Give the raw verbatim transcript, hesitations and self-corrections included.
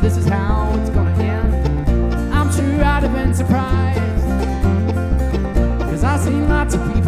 this is how it's gonna end. I'm sure I'd have been surprised, 'cause I've seen lots of people